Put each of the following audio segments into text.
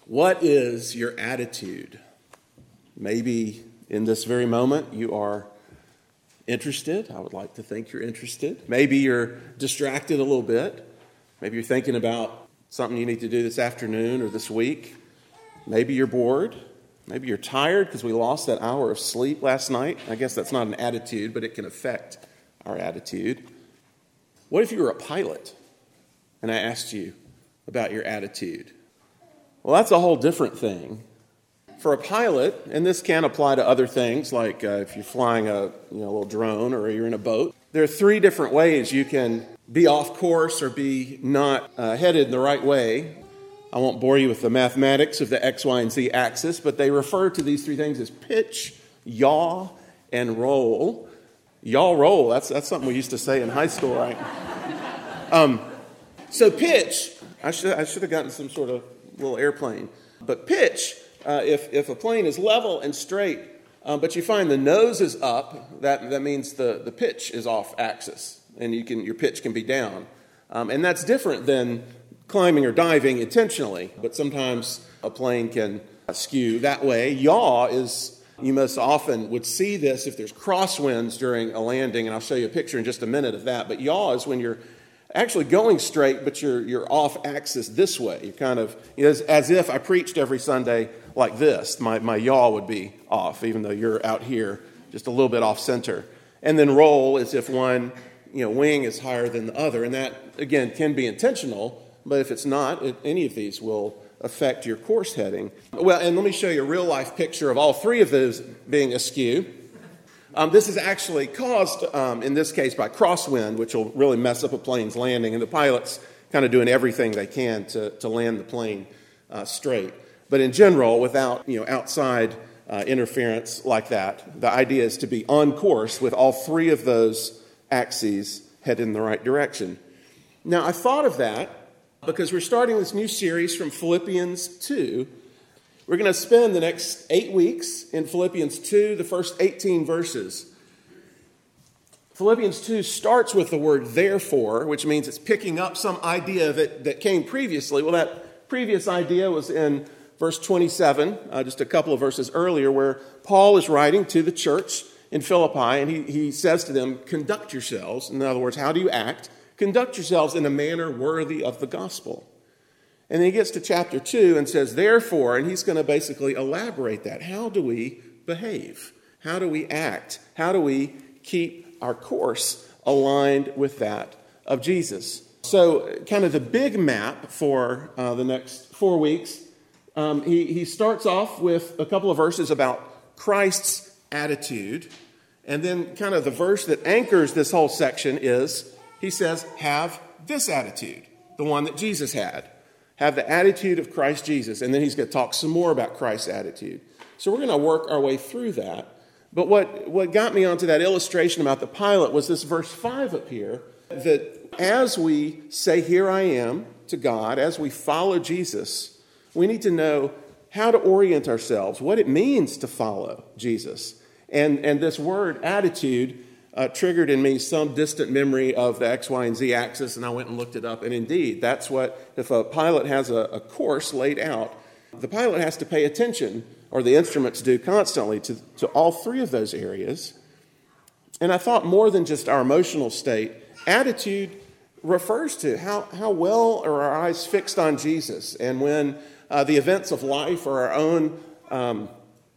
What is your attitude? Maybe in this very moment you are interested. I would like to think you're interested. Maybe you're distracted a little bit. Maybe you're thinking about something you need to do this afternoon or this week. Maybe you're bored. Maybe you're tired because we lost that hour of sleep last night. I guess that's not an attitude, but it can affect our attitude. What if you were a pilot and I asked you about your attitude? Well, that's a whole different thing. For a pilot, and this can apply to other things, like if you're flying a little drone or you're in a boat, there are three different ways you can be off course or be not headed in the right way. I won't bore you with the mathematics of the X, Y, and Z axis, but they refer to these three things as pitch, yaw, and roll. Yaw, roll, that's something we used to say in high school, right? So pitch, I should have gotten some sort of little airplane. But pitch, if a plane is level and straight, but you find the nose is up, that means the pitch is off axis, and your pitch can be down. And that's different than climbing or diving intentionally, but sometimes a plane can skew that way. Yaw is, you most often would see this if there's crosswinds during a landing, and I'll show you a picture in just a minute of that. But yaw is when you're actually going straight, but you're off axis this way. You're kind of, as if I preached every Sunday like this. My yaw would be off, even though you're out here just a little bit off center. And then roll is if one wing is higher than the other. And that, again, can be intentional, but if it's not, any of these will affect your course heading. Well, and let me show you a real-life picture of all three of those being askew. This is actually caused, in this case, by crosswind, which will really mess up a plane's landing, and the pilot's kind of doing everything they can to land the plane straight. But in general, without outside interference like that, the idea is to be on course with all three of those axes headed in the right direction. Now, I thought of that because we're starting this new series from Philippians 2. We're going to spend the next 8 weeks in Philippians 2, the first 18 verses. Philippians 2 starts with the word therefore, which means it's picking up some idea that came previously. Well, that previous idea was in verse 27, just a couple of verses earlier, where Paul is writing to the church in Philippi, and he says to them, conduct yourselves. In other words, how do you act? Conduct yourselves in a manner worthy of the gospel. And then he gets to chapter 2 and says, therefore, and he's going to basically elaborate that. How do we behave? How do we act? How do we keep our course aligned with that of Jesus? So kind of the big map for the next 4 weeks, he starts off with a couple of verses about Christ's attitude. And then kind of the verse that anchors this whole section is, he says, have this attitude, the one that Jesus had. Have the attitude of Christ Jesus. And then he's going to talk some more about Christ's attitude. So we're going to work our way through that. But what got me onto that illustration about the pilot was this verse 5 up here, that as we say, here I am, to God, as we follow Jesus, we need to know how to orient ourselves, what it means to follow Jesus. And this word attitude triggered in me some distant memory of the X, Y, and Z axis, and I went and looked it up. And indeed, that's what, if a pilot has a course laid out, the pilot has to pay attention, or the instruments do constantly, to all three of those areas. And I thought more than just our emotional state, attitude refers to how well are our eyes fixed on Jesus. And when the events of life or our own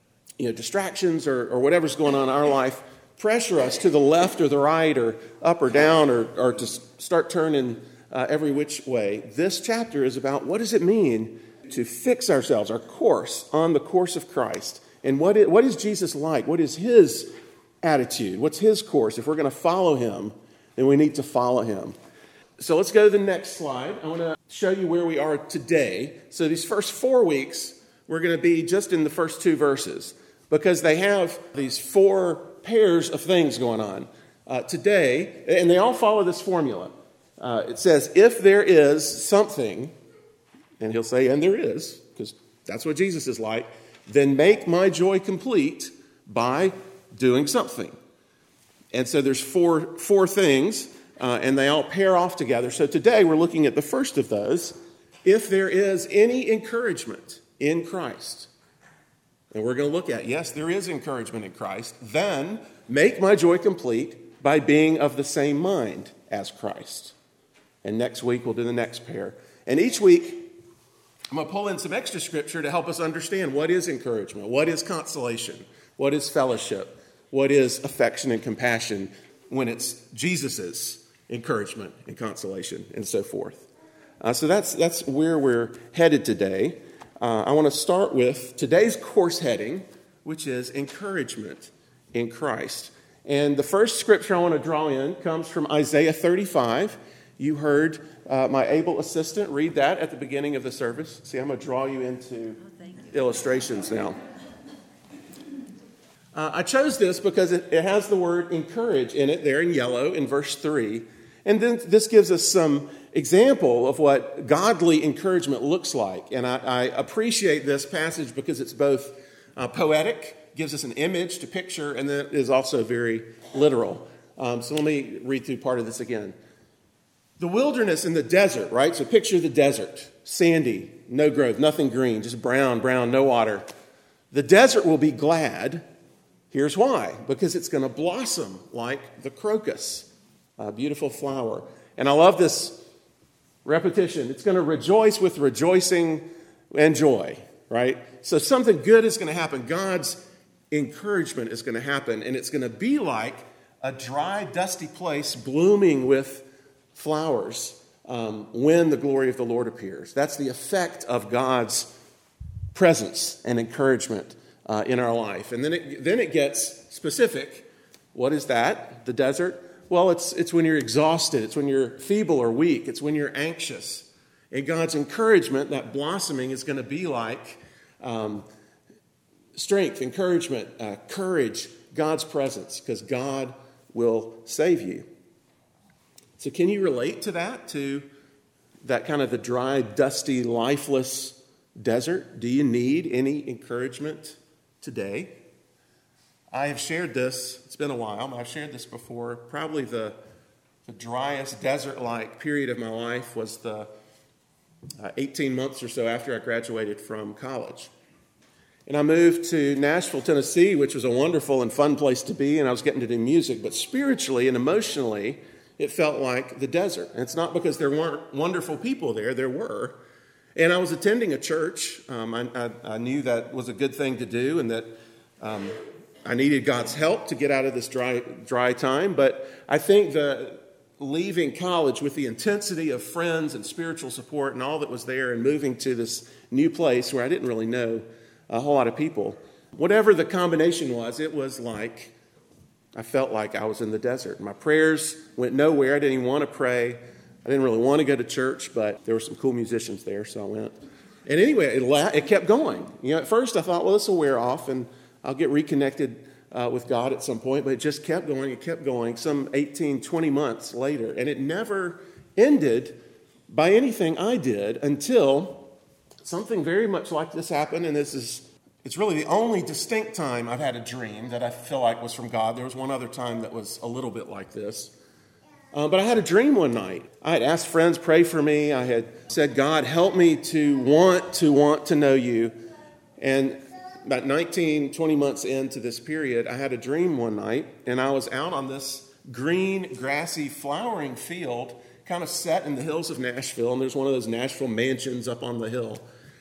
distractions or whatever's going on in our life pressure us to the left or the right or up or down or to start turning every which way. This chapter is about what does it mean to fix ourselves, our course, on the course of Christ. And what is Jesus like? What is his attitude? What's his course? If we're going to follow him, then we need to follow him. So let's go to the next slide. I want to show you where we are today. So these first 4 weeks, we're going to be just in the first 2 verses because they have these 4 pairs of things going on today, and they all follow this formula. It says, if there is something, and he'll say, and there is, because that's what Jesus is like, then make my joy complete by doing something. And so there's four things, and they all pair off together. So today we're looking at the first of those. If there is any encouragement in Christ. And we're going to look at, yes, there is encouragement in Christ. Then make my joy complete by being of the same mind as Christ. And next week we'll do the next pair. And each week I'm going to pull in some extra scripture to help us understand what is encouragement, what is consolation, what is fellowship, what is affection and compassion when it's Jesus's encouragement and consolation and so forth. So that's where we're headed today. I want to start with today's course heading, which is encouragement in Christ. And the first scripture I want to draw in comes from Isaiah 35. You heard my able assistant read that at the beginning of the service. See, I'm going to draw you into illustrations now. I chose this because it has the word encourage in it there in yellow in verse 3. And then this gives us some example of what godly encouragement looks like. And I appreciate this passage because it's both poetic, gives us an image to picture, and then it is also very literal. So let me read through part of this again. The wilderness and the desert, right? So picture the desert, sandy, no growth, nothing green, just brown, no water. The desert will be glad. Here's why. Because it's going to blossom like the crocus, a beautiful flower. And I love this repetition. It's going to rejoice with rejoicing and joy, right? So something good is going to happen. God's encouragement is going to happen, and it's going to be like a dry, dusty place blooming with flowers when the glory of the Lord appears. That's the effect of God's presence and encouragement in our life. And then it gets specific. What is that? The desert? Well, it's when you're exhausted. It's when you're feeble or weak. It's when you're anxious. And God's encouragement, that blossoming, is going to be like strength, encouragement, courage, God's presence, because God will save you. So can you relate to that kind of the dry, dusty, lifeless desert? Do you need any encouragement today? I have shared this, it's been a while, but I've shared this before. Probably the driest desert-like period of my life was the 18 months or so after I graduated from college. And I moved to Nashville, Tennessee, which was a wonderful and fun place to be, and I was getting to do music. But spiritually and emotionally, it felt like the desert. And it's not because there weren't wonderful people there. There were. And I was attending a church. I knew that was a good thing to do and that I needed God's help to get out of this dry time. But I think that leaving college with the intensity of friends and spiritual support and all that was there and moving to this new place where I didn't really know a whole lot of people, whatever the combination was, it was like I felt like I was in the desert. My prayers went nowhere. I didn't even want to pray. I didn't really want to go to church, but there were some cool musicians there, so I went. And anyway, it kept going. At first I thought, well, this will wear off and I'll get reconnected with God at some point, but it just kept going. It kept going some 18, 20 months later, and it never ended by anything I did until something very much like this happened, and it's really the only distinct time I've had a dream that I feel like was from God. There was one other time that was a little bit like this. But I had a dream one night. I had asked friends, pray for me. I had said, God, help me to want to know you. And about 19, 20 months into this period, I had a dream one night, and I was out on this green, grassy, flowering field, kind of set in the hills of Nashville, and there's one of those Nashville mansions up on the hill.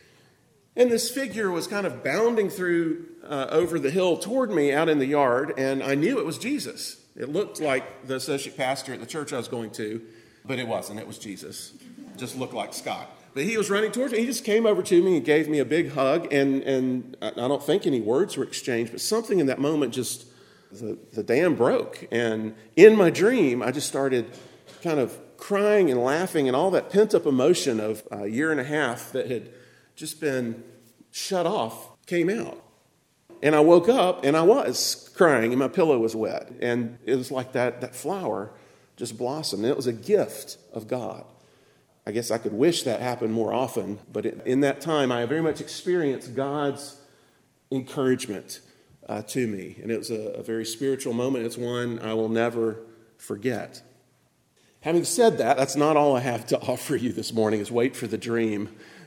And this figure was kind of bounding through over the hill toward me out in the yard, and I knew it was Jesus. It looked like the associate pastor at the church I was going to, but it wasn't. It was Jesus. It just looked like Scott. But he was running towards me. He just came over to me and gave me a big hug, and I don't think any words were exchanged, but something in that moment just, the dam broke. And in my dream, I just started kind of crying and laughing, and all that pent-up emotion of a year and a half that had just been shut off came out. And I woke up and I was crying and my pillow was wet. And it was like that flower just blossomed. And it was a gift of God. I guess I could wish that happened more often. But in that time, I very much experienced God's encouragement to me. And it was a very spiritual moment. It's one I will never forget. Having said that, that's not all I have to offer you this morning is wait for the dream.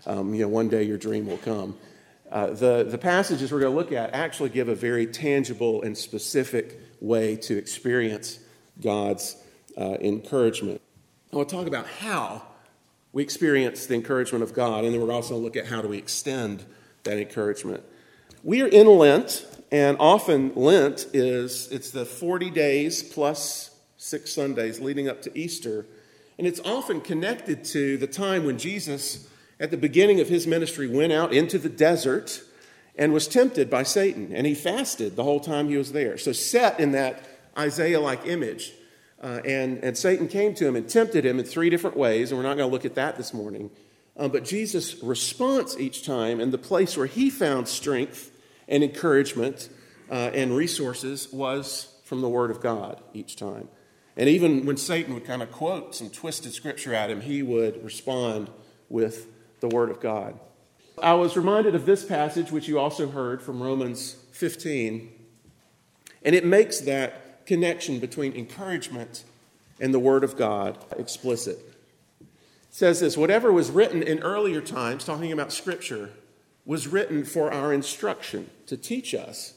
One day your dream will come. The passages we're going to look at actually give a very tangible and specific way to experience God's encouragement. I want to talk about how we experience the encouragement of God, and then we're also going to look at how do we extend that encouragement. We are in Lent, and often Lent it's the 40 days plus 6 Sundays leading up to Easter, and it's often connected to the time when Jesus, at the beginning of his ministry, went out into the desert and was tempted by Satan, and he fasted the whole time he was there. So set in that Isaiah-like image, and Satan came to him and tempted him in 3 different ways, and we're not going to look at that this morning. But Jesus' response each time, and the place where he found strength and encouragement and resources, was from the Word of God each time. And even when Satan would kind of quote some twisted scripture at him, he would respond with the Word of God. I was reminded of this passage, which you also heard from Romans 15, and it makes that connection between encouragement and the Word of God explicit. It says this: whatever was written in earlier times, talking about Scripture, was written for our instruction, to teach us.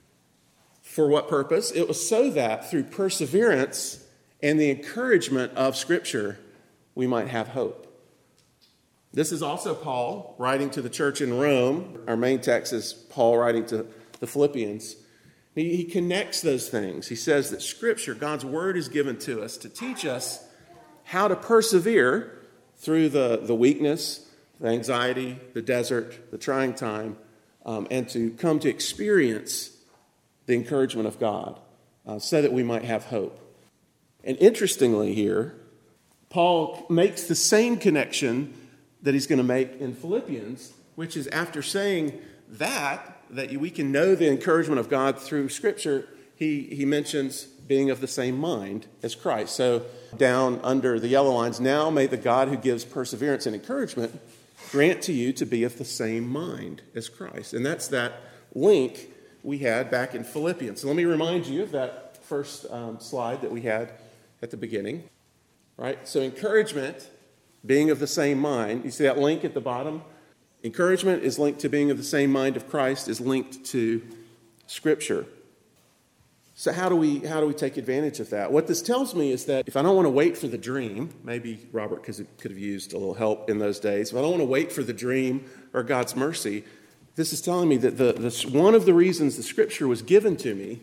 For what purpose? It was so that through perseverance and the encouragement of Scripture, we might have hope. This is also Paul writing to the church in Rome. Our main text is Paul writing to the Philippians. He connects those things. He says that Scripture, God's Word, is given to us to teach us how to persevere through the weakness, the anxiety, the desert, the trying time, and to come to experience the encouragement of God so that we might have hope. And interestingly here, Paul makes the same connection that he's going to make in Philippians, which is after saying that we can know the encouragement of God through Scripture, he mentions being of the same mind as Christ. So down under the yellow lines, now may the God who gives perseverance and encouragement grant to you to be of the same mind as Christ. And that's that link we had back in Philippians. So let me remind you of that first slide that we had at the beginning. Right? So encouragement, being of the same mind. You see that link at the bottom? Encouragement is linked to being of the same mind of Christ, is linked to Scripture. So how do we take advantage of that? What this tells me is that if I don't want to wait for the dream, maybe Robert could have used a little help in those days. If I don't want to wait for the dream or God's mercy, this is telling me that one of the reasons the Scripture was given to me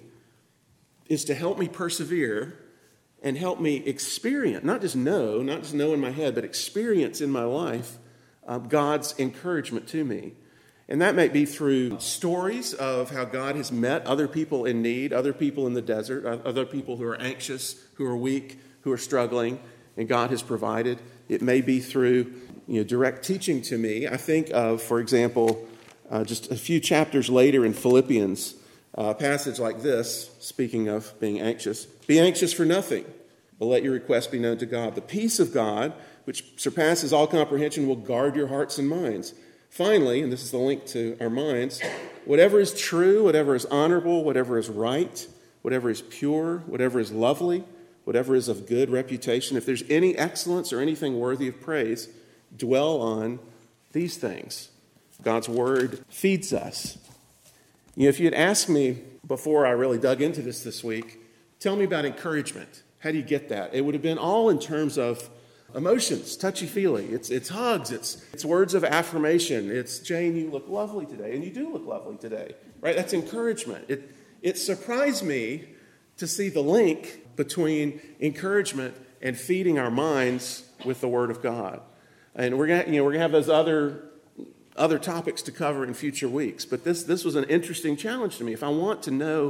is to help me persevere and help me experience, not just know in my head, but experience in my life God's encouragement to me. And that might be through stories of how God has met other people in need, other people in the desert, other people who are anxious, who are weak, who are struggling, and God has provided. It may be through direct teaching to me. I think of, for example, just a few chapters later in Philippians, a passage like this, speaking of being anxious. Be anxious for nothing, but let your requests be known to God. The peace of God, which surpasses all comprehension, will guard your hearts and minds. Finally, and this is the link to our minds, whatever is true, whatever is honorable, whatever is right, whatever is pure, whatever is lovely, whatever is of good reputation, if there's any excellence or anything worthy of praise, dwell on these things. God's Word feeds us. If you had asked me before I really dug into this week, tell me about encouragement. How do you get that? It would have been all in terms of emotions, touchy-feely. It's hugs. It's words of affirmation. It's, Jane, you look lovely today. And you do look lovely today. Right? That's encouragement. It surprised me to see the link between encouragement and feeding our minds with the Word of God. And we're gonna have those other topics to cover in future weeks. But this was an interesting challenge to me. If I want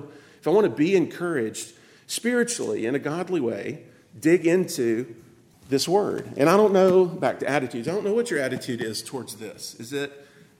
to be encouraged spiritually in a godly way, dig into this Word. And I don't know, back to attitudes, I don't know what your attitude is towards this. Is it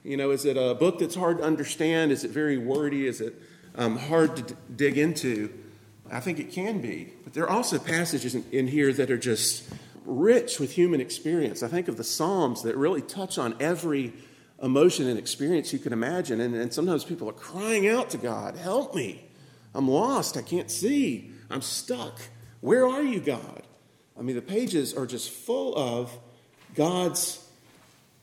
a book that's hard to understand? Is it very wordy? Is it hard to dig into? I think it can be. But there are also passages in here that are just rich with human experience. I think of the Psalms that really touch on every emotion and experience you can imagine. And sometimes people are crying out to God, help me. I'm lost. I can't see. I'm stuck. Where are you, God? I mean, the pages are just full of God's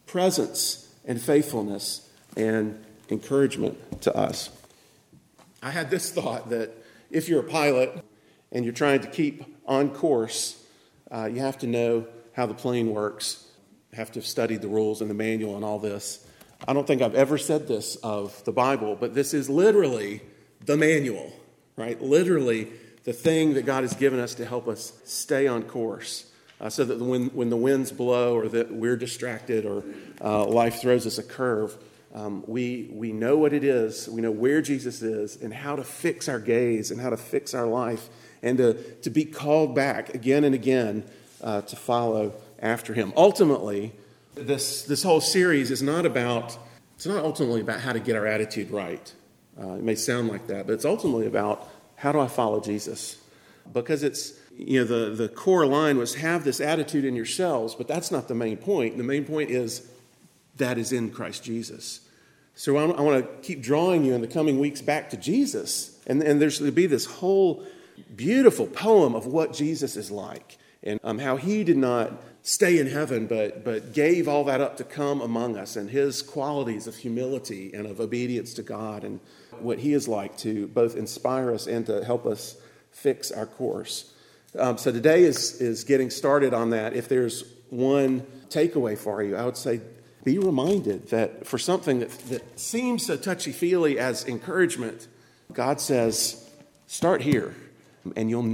presence and faithfulness and encouragement to us. I had this thought that if you're a pilot and you're trying to keep on course, you have to know how the plane works. You have to have studied the rules and the manual and all this. I don't think I've ever said this of the Bible, but this is literally the manual, right? Literally the thing that God has given us to help us stay on course, so that when the winds blow or that we're distracted or life throws us a curve, we know what it is, we know where Jesus is and how to fix our gaze and how to fix our life and to be called back again and again to follow after him. Ultimately, this whole series is not ultimately about how to get our attitude right. It may sound like that, but it's ultimately about how do I follow Jesus? Because it's, the core line was have this attitude in yourselves, but that's not the main point. The main point is that is in Christ Jesus. So I want to keep drawing you in the coming weeks back to Jesus. And there's going to be this whole beautiful poem of what Jesus is like and how he did not stay in heaven, but gave all that up to come among us and his qualities of humility and of obedience to God and what he is like to both inspire us and to help us fix our course. So today is getting started on that. If there's one takeaway for you, I would say be reminded that for something that seems so touchy-feely as encouragement, God says, start here, and you'll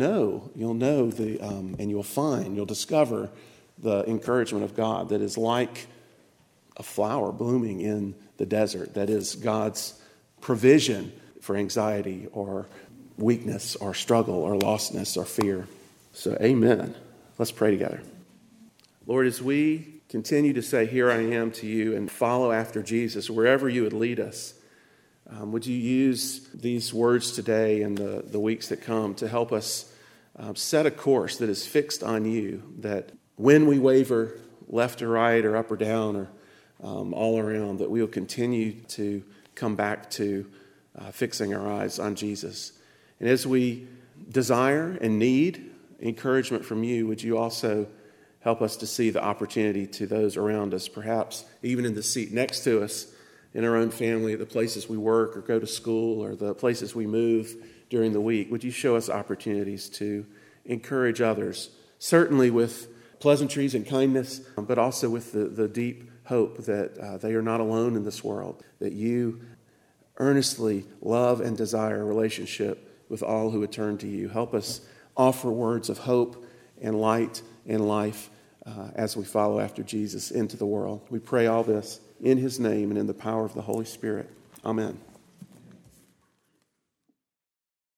discover the encouragement of God that is like a flower blooming in the desert, that is God's provision for anxiety or weakness or struggle or lostness or fear. So amen. Let's pray together. Lord, as we continue to say, here I am to you and follow after Jesus wherever you would lead us, would you use these words today and the weeks that come to help us set a course that is fixed on you, that when we waver left or right or up or down or all around, that we will continue to come back to fixing our eyes on Jesus. And as we desire and need encouragement from you, would you also help us to see the opportunity to those around us, perhaps even in the seat next to us, in our own family, the places we work or go to school or the places we move during the week. Would you show us opportunities to encourage others, certainly with pleasantries and kindness, but also with the deep hope that they are not alone in this world, that you earnestly love and desire a relationship with all who would turn to you. Help us offer words of hope and light and life as we follow after Jesus into the world. We pray all this in his name and in the power of the Holy Spirit. Amen.